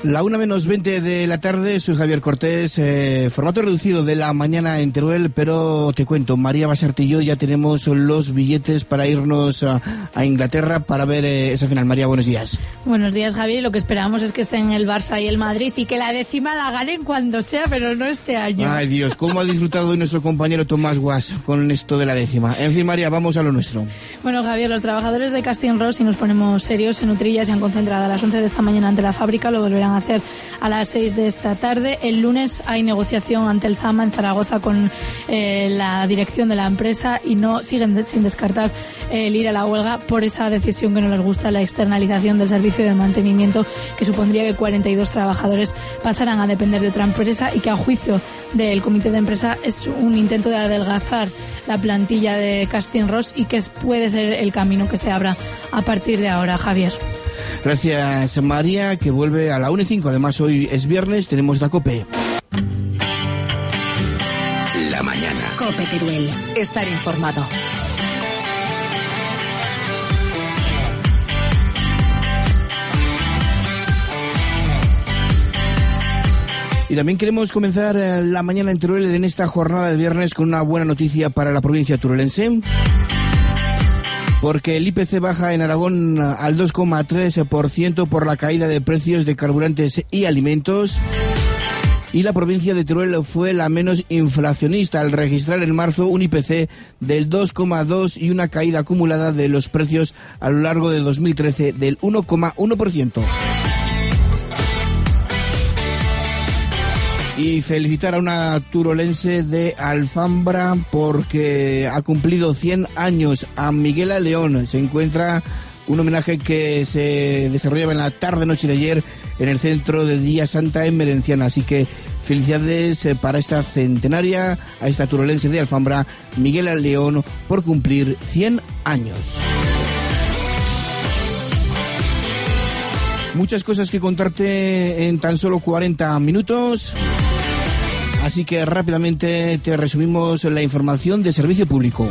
La 1:20 de la tarde, soy Javier Cortés, formato reducido de la mañana en Teruel, pero te cuento, María Basarte y yo ya tenemos los billetes para irnos a Inglaterra para ver esa final. María, buenos días. Buenos días, Javier. Lo que esperamos es que estén el Barça y el Madrid y que la décima la ganen cuando sea, pero no este año. Ay, Dios, cómo ha disfrutado hoy nuestro compañero Tomás Guas con esto de la décima. En fin, María, vamos a lo nuestro. Bueno, Javier, los trabajadores de Casting Ross, si nos ponemos serios, en Utrilla se han concentrado a las 11 de esta mañana ante la fábrica, lo volverán a hacer a las 6 de esta tarde. El lunes hay negociación ante el SAMA en Zaragoza con la dirección de la empresa y no siguen sin descartar el ir a la huelga por esa decisión que no les gusta, la externalización del servicio de mantenimiento, que supondría que 42 trabajadores pasaran a depender de otra empresa y que a juicio del comité de empresa es un intento de adelgazar la plantilla de Casting Ross y que puede ser el camino que se abra a partir de ahora, Javier. Gracias, María, que vuelve a la 1:05. Además, hoy es viernes, tenemos la COPE. La mañana. COPE Teruel. Estar informado. Y también queremos comenzar la mañana en Teruel en esta jornada de viernes con una buena noticia para la provincia turulense, porque el IPC baja en Aragón al 2,3% por la caída de precios de carburantes y alimentos, y la provincia de Teruel fue la menos inflacionista al registrar en marzo un IPC del 2,2% y una caída acumulada de los precios a lo largo de 2013 del 1,1%. Y felicitar a una turolense de Alfambra porque ha cumplido 100 años, a Miguela León. Se encuentra un homenaje que se desarrollaba en la tarde-noche de ayer en el Centro de Día Santa en Merenciana. Así que felicidades para esta centenaria, a esta turolense de Alfambra, Miguela León, por cumplir 100 años. Muchas cosas que contarte en tan solo 40 minutos. Así que rápidamente te resumimos la información de servicio público.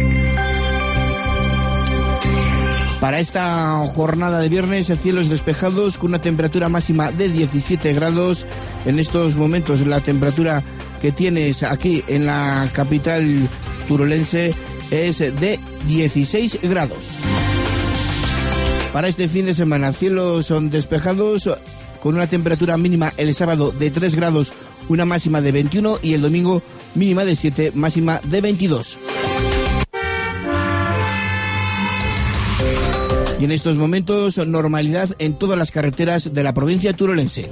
Para esta jornada de viernes, cielos despejados con una temperatura máxima de 17 grados. En estos momentos la temperatura que tienes aquí en la capital turolense es de 16 grados. Para este fin de semana, cielos son despejados con una temperatura mínima el sábado de 3 grados, una máxima de 21, y el domingo mínima de 7, máxima de 22. Y en estos momentos, normalidad en todas las carreteras de la provincia turolense.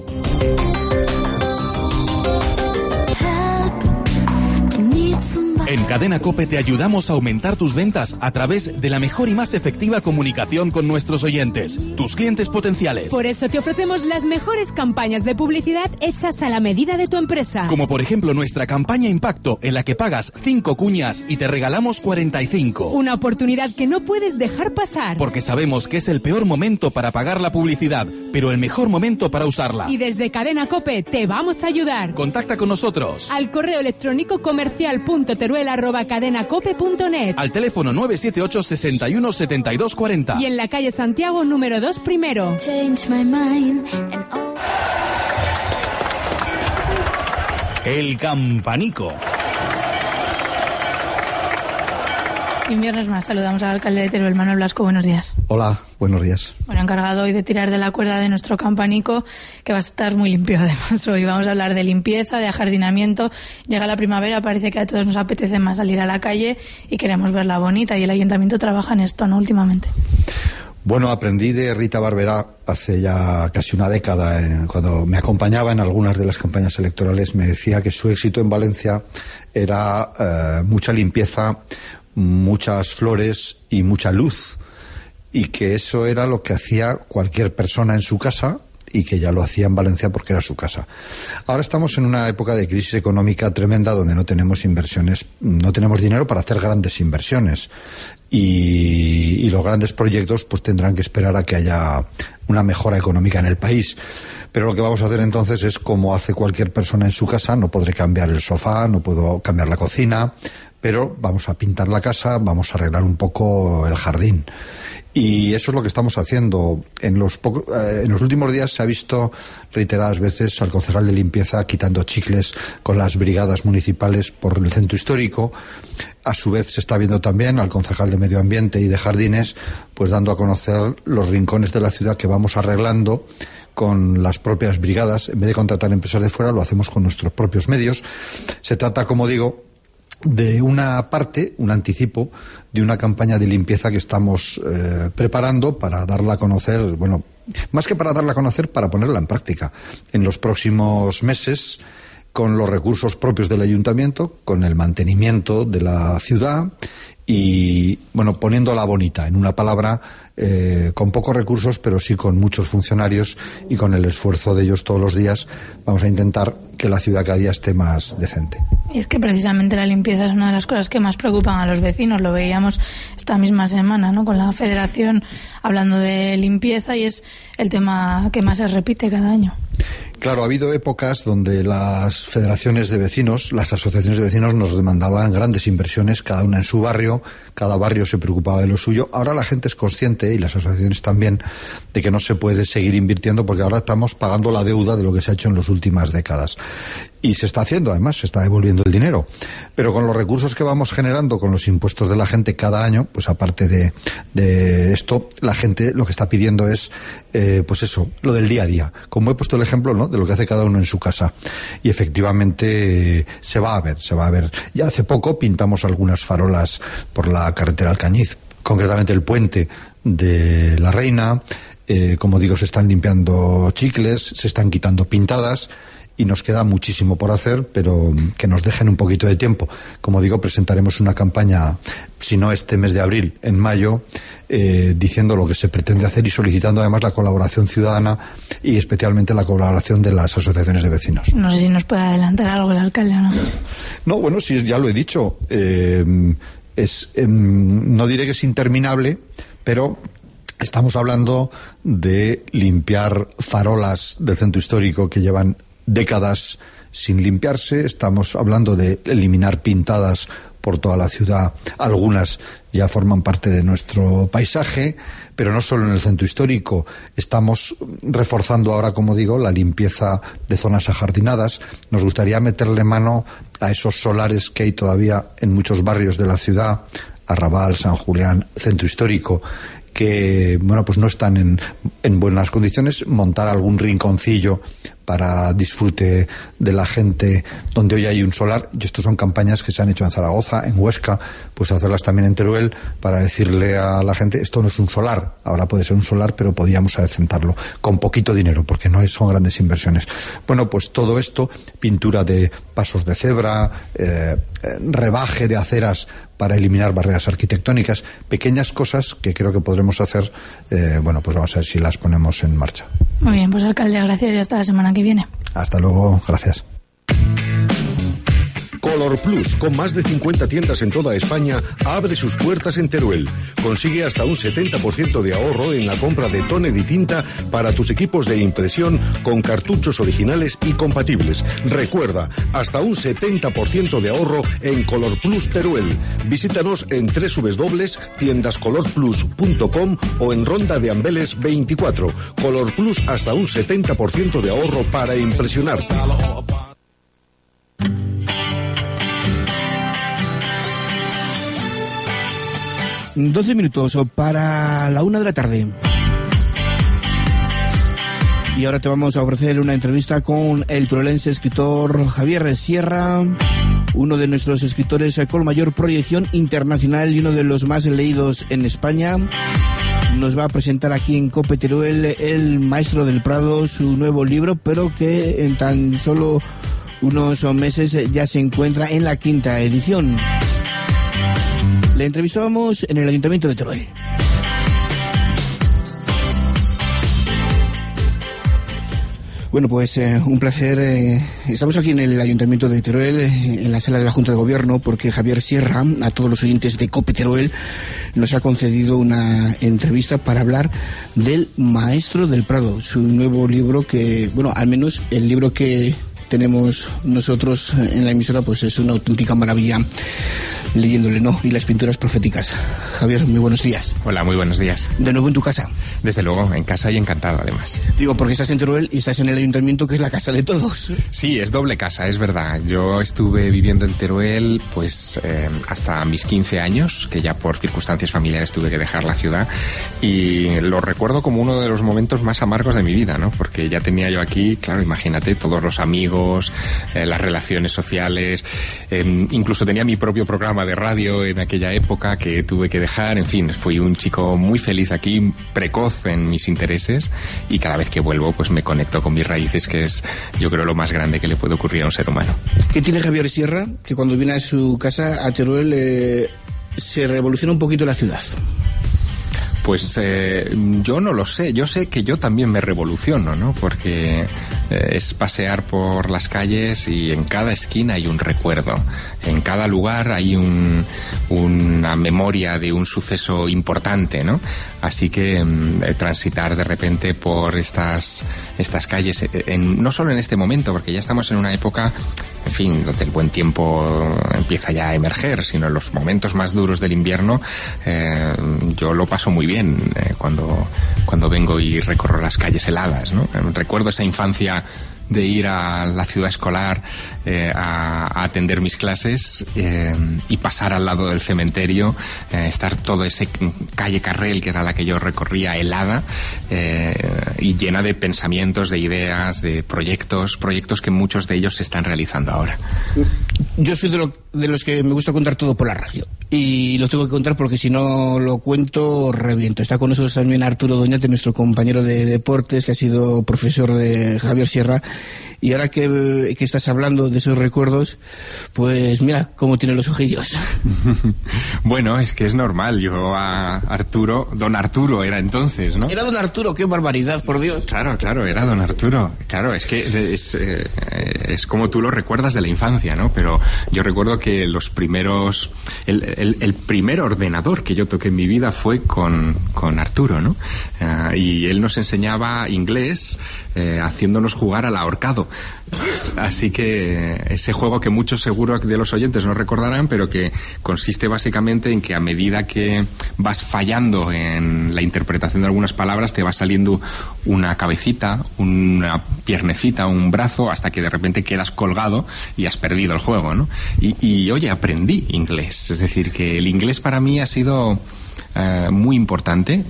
En Cadena COPE te ayudamos a aumentar tus ventas a través de la mejor y más efectiva comunicación con nuestros oyentes, tus clientes potenciales. Por eso te ofrecemos las mejores campañas de publicidad hechas a la medida de tu empresa. Como por ejemplo nuestra campaña Impacto, en la que pagas 5 cuñas y te regalamos 45. Una oportunidad que no puedes dejar pasar. Porque sabemos que es el peor momento para pagar la publicidad, pero el mejor momento para usarla. Y desde Cadena COPE te vamos a ayudar. Contacta con nosotros. Al correo electrónico comercial.teruel@cadenacope.net. Al teléfono 978 61 72 40. Y en la calle Santiago, número 2 primero. El Campanico. Y un viernes más saludamos al alcalde de Teruel, Manuel Blasco. Buenos días. Hola, buenos días. Bueno, encargado hoy de tirar de la cuerda de nuestro campanico, que va a estar muy limpio además. Hoy vamos a hablar de limpieza, de ajardinamiento. Llega la primavera, parece que a todos nos apetece más salir a la calle y queremos verla bonita, y el ayuntamiento trabaja en esto, ¿no?, últimamente. Bueno, aprendí de Rita Barberá hace ya casi una década, cuando me acompañaba en algunas de las campañas electorales. Me decía que su éxito en Valencia era mucha limpieza, muchas flores y mucha luz, y que eso era lo que hacía cualquier persona en su casa, y que ya lo hacía en Valencia porque era su casa. Ahora estamos en una época de crisis económica tremenda, donde no tenemos inversiones, no tenemos dinero para hacer grandes inversiones, y los grandes proyectos pues tendrán que esperar a que haya una mejora económica en el país. Pero lo que vamos a hacer entonces es como hace cualquier persona en su casa. No podré cambiar el sofá, no puedo cambiar la cocina, pero vamos a pintar la casa, vamos a arreglar un poco el jardín. Y eso es lo que estamos haciendo. En los últimos días se ha visto reiteradas veces al concejal de limpieza quitando chicles con las brigadas municipales por el centro histórico. A su vez se está viendo también al concejal de medio ambiente y de jardines pues dando a conocer los rincones de la ciudad que vamos arreglando con las propias brigadas. En vez de contratar empresas de fuera, lo hacemos con nuestros propios medios. Se trata, como digo, de una parte, un anticipo de una campaña de limpieza que estamos preparando para darla a conocer, bueno, más que para darla a conocer, para ponerla en práctica en los próximos meses, con los recursos propios del ayuntamiento, con el mantenimiento de la ciudad y, bueno, poniéndola bonita, en una palabra, con pocos recursos, pero sí con muchos funcionarios y con el esfuerzo de ellos todos los días. Vamos a intentar que la ciudad cada día esté más decente. Y es que precisamente la limpieza es una de las cosas que más preocupan a los vecinos. Lo veíamos esta misma semana, ¿no?, con la Federación hablando de limpieza, y es el tema que más se repite cada año. Claro, ha habido épocas donde las federaciones de vecinos, las asociaciones de vecinos nos demandaban grandes inversiones, cada una en su barrio, cada barrio se preocupaba de lo suyo. Ahora la gente es consciente, y las asociaciones también, de que no se puede seguir invirtiendo porque ahora estamos pagando la deuda de lo que se ha hecho en las últimas décadas. Y se está haciendo, además, se está devolviendo el dinero. Pero con los recursos que vamos generando, con los impuestos de la gente cada año, pues aparte de esto, la gente lo que está pidiendo es, pues eso, lo del día a día. Como he puesto el ejemplo, ¿no?, de lo que hace cada uno en su casa. Y efectivamente se va a ver. Ya hace poco pintamos algunas farolas por la carretera Alcañiz, concretamente el puente de la Reina. Como digo, se están limpiando chicles, se están quitando pintadas. Y nos queda muchísimo por hacer, pero que nos dejen un poquito de tiempo. Como digo, presentaremos una campaña, si no este mes de abril, en mayo, diciendo lo que se pretende hacer y solicitando además la colaboración ciudadana y especialmente la colaboración de las asociaciones de vecinos. No sé si nos puede adelantar algo el alcalde o no. No, bueno, sí, ya lo he dicho. No diré que es interminable, pero estamos hablando de limpiar farolas del centro histórico que llevan décadas sin limpiarse. Estamos hablando de eliminar pintadas por toda la ciudad. Algunas ya forman parte de nuestro paisaje, pero no solo en el centro histórico. Estamos reforzando ahora, como digo, la limpieza de zonas ajardinadas. Nos gustaría meterle mano a esos solares que hay todavía en muchos barrios de la ciudad, Arrabal, San Julián, centro histórico, que, bueno, pues no están en buenas condiciones. Montar algún rinconcillo para disfrute de la gente donde hoy hay un solar. Y esto son campañas que se han hecho en Zaragoza, en Huesca, pues hacerlas también en Teruel, para decirle a la gente, esto no es un solar, ahora puede ser un solar, pero podríamos adecentarlo con poquito dinero, porque no son grandes inversiones. Bueno, pues todo esto, pintura de pasos de cebra, rebaje de aceras para eliminar barreras arquitectónicas, pequeñas cosas que creo que podremos hacer. Bueno, pues vamos a ver si las ponemos en marcha. Muy bien, pues alcalde, gracias, y hasta la semana que viene. Hasta luego, gracias. Color Plus, con más de 50 tiendas en toda España, abre sus puertas en Teruel. Consigue hasta un 70% de ahorro en la compra de tóner y tinta para tus equipos de impresión con cartuchos originales y compatibles. Recuerda, hasta un 70% de ahorro en Color Plus Teruel. Visítanos en www.tiendascolorplus.com o en Ronda de Ambeles 24. Color Plus, hasta un 70% de ahorro para impresionar. 12 minutos para la 1 de la tarde. Y ahora te vamos a ofrecer una entrevista con el turelense escritor Javier Sierra, uno de nuestros escritores con mayor proyección internacional y uno de los más leídos en España. Nos va a presentar aquí en COPE Teruel El Maestro del Prado, su nuevo libro, pero que en tan solo unos meses ya se encuentra en la 5ª edición. Le entrevistábamos en el Ayuntamiento de Teruel. Bueno, pues un placer. Estamos aquí en el Ayuntamiento de Teruel, en la sala de la Junta de Gobierno, porque Javier Sierra, a todos los oyentes de COPE Teruel, nos ha concedido una entrevista para hablar del Maestro del Prado, su nuevo libro que, bueno, al menos el libro que tenemos nosotros en la emisora, pues es una auténtica maravilla. leyéndole, ¿no? Y las pinturas proféticas. Javier, muy buenos días. Hola, muy buenos días. ¿De nuevo en tu casa? Desde luego, en casa y encantado, además. Digo, porque estás en Teruel y estás en el ayuntamiento, que es la casa de todos. Sí, es doble casa, es verdad. Yo estuve viviendo en Teruel, pues, hasta mis 15 años, que ya por circunstancias familiares tuve que dejar la ciudad, y lo recuerdo como uno de los momentos más amargos de mi vida, ¿no? Porque ya tenía yo aquí, claro, imagínate, todos los amigos, las relaciones sociales, incluso tenía mi propio programa de radio en aquella época que tuve que dejar. En fin, fui un chico muy feliz aquí, precoz en mis intereses, y cada vez que vuelvo pues me conecto con mis raíces, que es, yo creo, lo más grande que le puede ocurrir a un ser humano. ¿Qué tiene Javier Sierra que cuando viene a su casa a Teruel se revoluciona un poquito la ciudad? Pues yo no lo sé. Yo sé que yo también me revoluciono, ¿no? Porque es pasear por las calles y en cada esquina hay un recuerdo. En cada lugar hay una memoria de un suceso importante, ¿no? Así que transitar de repente por estas calles, no solo en este momento, porque ya estamos en una época, en fin, donde el buen tiempo empieza ya a emerger, sino en los momentos más duros del invierno, yo lo paso muy bien cuando vengo y recorro las calles heladas, ¿no? Recuerdo esa infancia de ir a la ciudad escolar a atender mis clases y pasar al lado del cementerio, estar todo ese calle Carrel, que era la que yo recorría, helada y llena de pensamientos, de ideas, de proyectos que muchos de ellos se están realizando ahora. Yo soy de los que me gusta contar todo por la radio, y lo tengo que contar porque si no lo cuento reviento. Está con nosotros también Arturo Doñate, nuestro compañero de deportes, que ha sido profesor de Javier Sierra, y ahora que estás hablando de esos recuerdos, pues mira cómo tiene los ojillos. Bueno, es que es normal. Yo a Arturo, don Arturo era entonces, ¿no? Era don Arturo, qué barbaridad, por Dios. Claro, era don Arturo. Claro, es que es como tú lo recuerdas de la infancia, ¿no? Pero yo recuerdo que los primeros, el primer ordenador que yo toqué en mi vida fue con Arturo, ¿no? Y él nos enseñaba inglés haciéndonos jugar al ahorcado. Así que ese juego que muchos seguro de los oyentes no recordarán, pero que consiste básicamente en que a medida que vas fallando en la interpretación de algunas palabras, te va saliendo una cabecita, una piernecita, un brazo, hasta que de repente quedas colgado y has perdido el juego, ¿no? Y oye, aprendí inglés. Es decir, que el inglés para mí ha sido muy importante.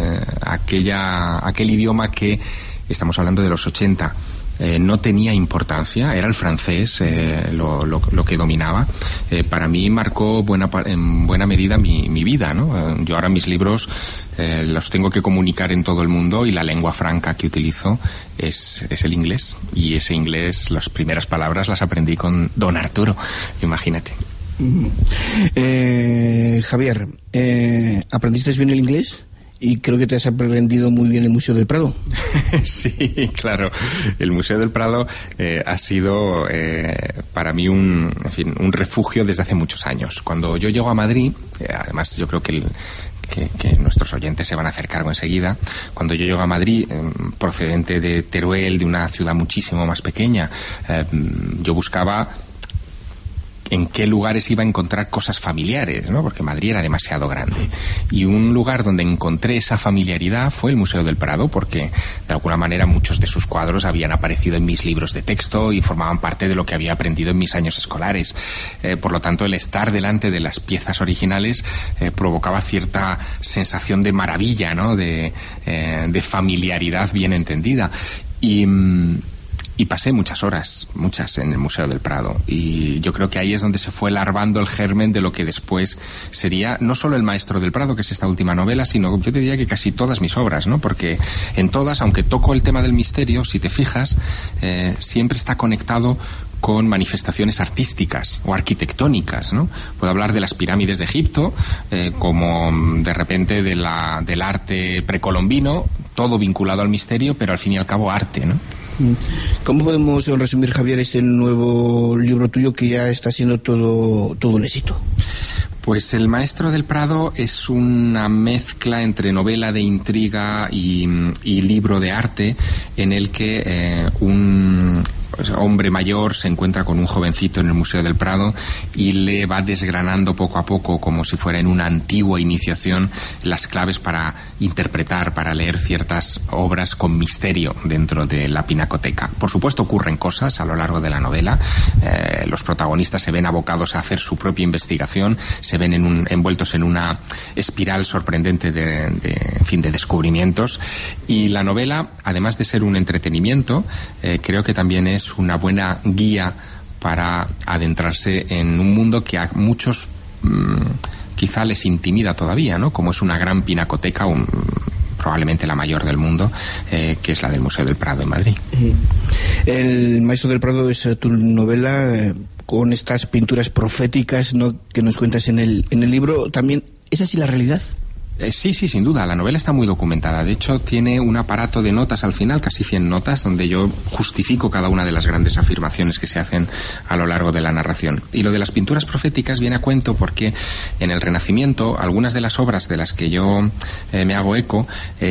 Aquel idioma que estamos hablando de los 80. No tenía importancia, era el francés lo que dominaba. Para mí marcó en buena medida mi vida, ¿no? Yo ahora mis libros los tengo que comunicar en todo el mundo, y la lengua franca que utilizo es el inglés. Y ese inglés, las primeras palabras las aprendí con don Arturo, imagínate. Javier, ¿aprendiste bien el inglés? Y creo que te has aprendido muy bien el Museo del Prado. Sí, claro. El Museo del Prado ha sido para mí un refugio desde hace muchos años. Cuando yo llego a Madrid, además yo creo que nuestros oyentes se van a hacer cargo enseguida. Cuando yo llego a Madrid, procedente de Teruel, de una ciudad muchísimo más pequeña, yo buscaba en qué lugares iba a encontrar cosas familiares, ¿no? Porque Madrid era demasiado grande. Y un lugar donde encontré esa familiaridad fue el Museo del Prado, porque de alguna manera muchos de sus cuadros habían aparecido en mis libros de texto y formaban parte de lo que había aprendido en mis años escolares. Por lo tanto, el estar delante de las piezas originales provocaba cierta sensación de maravilla, ¿no? De familiaridad bien entendida. Y pasé muchas horas en el Museo del Prado, y yo creo que ahí es donde se fue larvando el germen de lo que después sería no solo El Maestro del Prado, que es esta última novela, sino yo te diría que casi todas mis obras, ¿no? Porque en todas, aunque toco el tema del misterio, si te fijas, siempre está conectado con manifestaciones artísticas o arquitectónicas, ¿no? Puedo hablar de las pirámides de Egipto, como de repente del arte precolombino, todo vinculado al misterio, pero al fin y al cabo arte, ¿no? ¿Cómo podemos resumir, Javier, este nuevo libro tuyo que ya está siendo todo un éxito? Pues El Maestro del Prado es una mezcla entre novela de intriga y libro de arte, en el que un hombre mayor se encuentra con un jovencito en el Museo del Prado y le va desgranando poco a poco, como si fuera en una antigua iniciación, las claves para interpretar, para leer ciertas obras con misterio dentro de la pinacoteca. Por supuesto, ocurren cosas a lo largo de la novela. Los protagonistas se ven abocados a hacer su propia investigación, se ven envueltos en una espiral sorprendente de descubrimientos. Y la novela, además de ser un entretenimiento, creo que también es una buena guía para adentrarse en un mundo que a muchos quizá les intimida todavía, ¿no? Como es una gran pinacoteca, probablemente la mayor del mundo, que es la del Museo del Prado en Madrid. El Maestro del Prado es tu novela con estas pinturas proféticas, ¿no?, que nos cuentas en el libro. ¿También es así la realidad? Sí, sin duda. La novela está muy documentada. De hecho, tiene un aparato de notas al final, casi 100 notas, donde yo justifico cada una de las grandes afirmaciones que se hacen a lo largo de la narración. Y lo de las pinturas proféticas viene a cuento porque en el Renacimiento algunas de las obras de las que yo me hago eco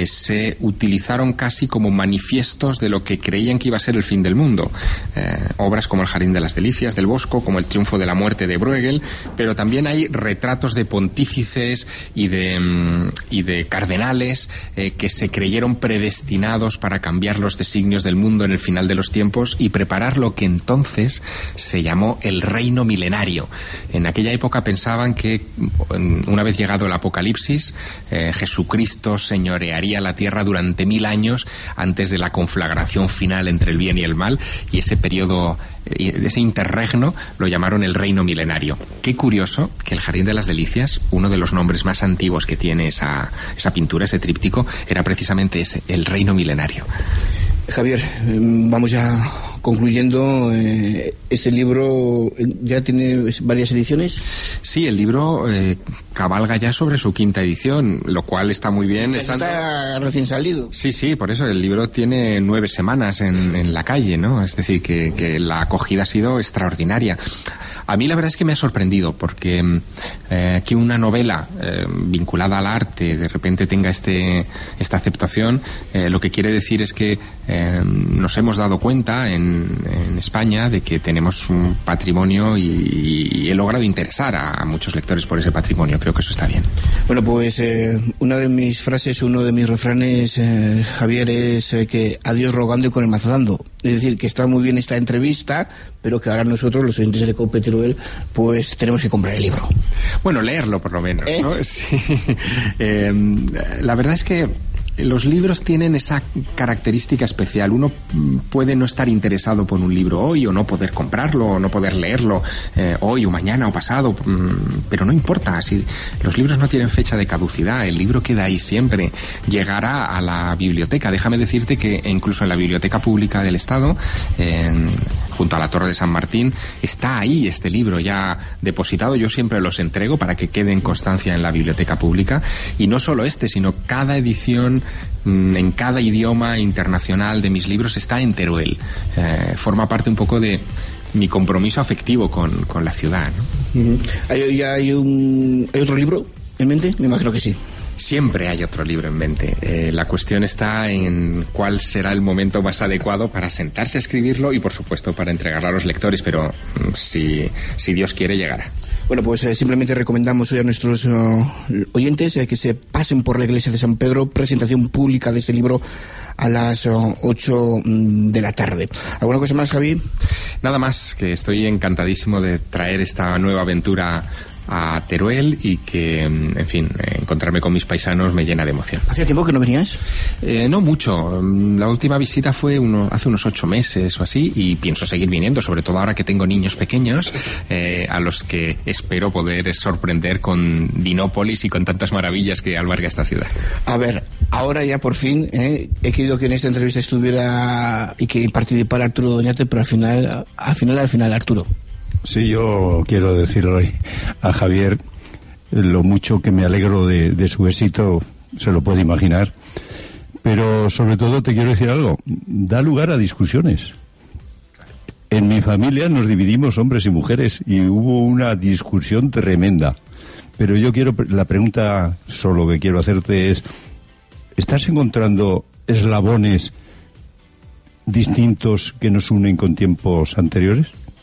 se utilizaron casi como manifiestos de lo que creían que iba a ser el fin del mundo. Obras como El Jardín de las Delicias del Bosco, como El Triunfo de la Muerte de Bruegel, pero también hay retratos de pontífices y de cardenales que se creyeron predestinados para cambiar los designios del mundo en el final de los tiempos y preparar lo que entonces se llamó el reino milenario. En aquella época pensaban que una vez llegado el Apocalipsis, Jesucristo señorearía la tierra durante 1000 años antes de la conflagración final entre el bien y el mal, y ese periodo, ese interregno, lo llamaron el reino milenario. Qué curioso que el Jardín de las Delicias, uno de los nombres más antiguos que tiene esa pintura, ese tríptico, era precisamente ese, el reino milenario. Javier, vamos ya concluyendo. Este libro ya tiene varias ediciones. Sí, el libro cabalga ya sobre su 5ª edición, lo cual está muy bien. Está recién salido. Sí, por eso el libro tiene 9 semanas en la calle, ¿no? Es decir, que la acogida ha sido extraordinaria. A mí la verdad es que me ha sorprendido, porque que una novela vinculada al arte de repente tenga esta aceptación, lo que quiere decir es que nos hemos dado cuenta en España de que tenemos un patrimonio y he logrado interesar a muchos lectores por ese patrimonio. Creo que eso está bien. Bueno, pues una de mis frases, uno de mis refranes, Javier, es que a Dios rogando y con el mazo dando. Es decir, que está muy bien esta entrevista, pero que ahora nosotros, los oyentes de COPE Teruel, pues tenemos que comprar el libro. Bueno, leerlo por lo menos, ¿no? Sí. La verdad es que los libros tienen esa característica especial. Uno puede no estar interesado por un libro hoy, o no poder comprarlo, o no poder leerlo hoy o mañana o pasado, pero no importa. Si los libros no tienen fecha de caducidad, el libro queda ahí siempre. Llegará a la biblioteca. Déjame decirte que incluso en la Biblioteca Pública del Estado, junto a la Torre de San Martín, está ahí este libro ya depositado. Yo siempre los entrego para que quede en constancia en la Biblioteca Pública. Y no solo sino cada edición en cada idioma internacional de mis libros está en Teruel. Forma parte un poco de mi compromiso afectivo con la ciudad, ¿no? ¿Hay otro libro en mente? Me imagino que sí. Siempre hay otro libro en mente. La cuestión está en cuál será el momento más adecuado para sentarse a escribirlo y, por supuesto, para entregarlo a los lectores, pero si Dios quiere, llegará. Bueno, pues simplemente recomendamos hoy a nuestros oyentes que se pasen por la iglesia de San Pedro, presentación pública de este libro a las 8 de la tarde. ¿Alguna cosa más, Javi? Nada más, que estoy encantadísimo de traer esta nueva aventura a Teruel y que, en fin, encontrarme con mis paisanos me llena de emoción. ¿Hacía tiempo que no venías? No mucho. La última visita fue hace unos 8 meses o así, y pienso seguir viniendo, sobre todo ahora que tengo niños pequeños, a los que espero poder sorprender con Dinópolis y con tantas maravillas que alberga esta ciudad. A ver, ahora ya por fin he querido que en esta entrevista estuviera y que participara Arturo Doñate, pero al final Arturo. Sí, yo quiero decirle a Javier lo mucho que me alegro de su éxito, se lo puede imaginar, pero sobre todo te quiero decir algo, da lugar a discusiones. En mi familia nos dividimos hombres y mujeres y hubo una discusión tremenda, pero la pregunta solo que quiero hacerte es, ¿estás encontrando eslabones distintos que nos unen con tiempos anteriores?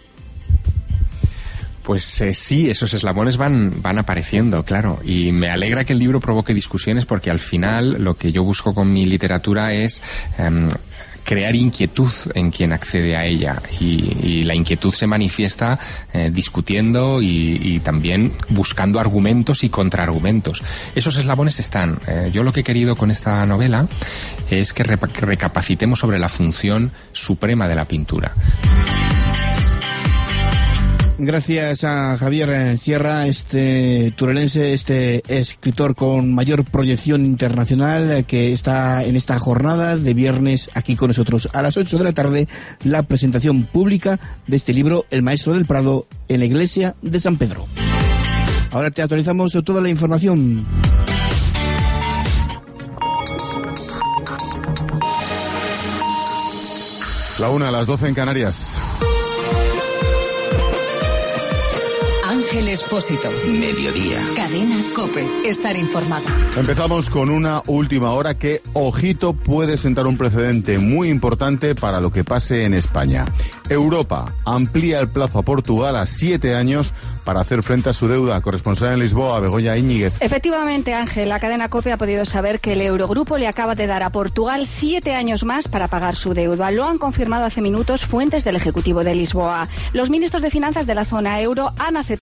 Pues sí, esos eslabones van apareciendo, claro, y me alegra que el libro provoque discusiones, porque al final lo que yo busco con mi literatura es crear inquietud en quien accede a ella, y la inquietud se manifiesta discutiendo y también buscando argumentos y contraargumentos. Esos eslabones están. Yo lo que he querido con esta novela es que recapacitemos sobre la función suprema de la pintura. Gracias a Javier Sierra, turelense, escritor con mayor proyección internacional, que está en esta jornada de viernes aquí con nosotros. A las 8 de la tarde, la presentación pública de este libro, El Maestro del Prado, en la iglesia de San Pedro. Ahora te actualizamos toda la información. La 1, a las 12 en Canarias. Ángel Expósito. Mediodía. Cadena COPE. Estar informado. Empezamos con una última hora que, ojito, puede sentar un precedente muy importante para lo que pase en España. Europa amplía el plazo a Portugal a 7 años para hacer frente a su deuda. Corresponsal en Lisboa, Begoña Íñiguez. Efectivamente, Ángel, la cadena COPE ha podido saber que el Eurogrupo le acaba de dar a Portugal 7 años más para pagar su deuda. Lo han confirmado hace minutos fuentes del Ejecutivo de Lisboa. Los ministros de Finanzas de la zona euro han aceptado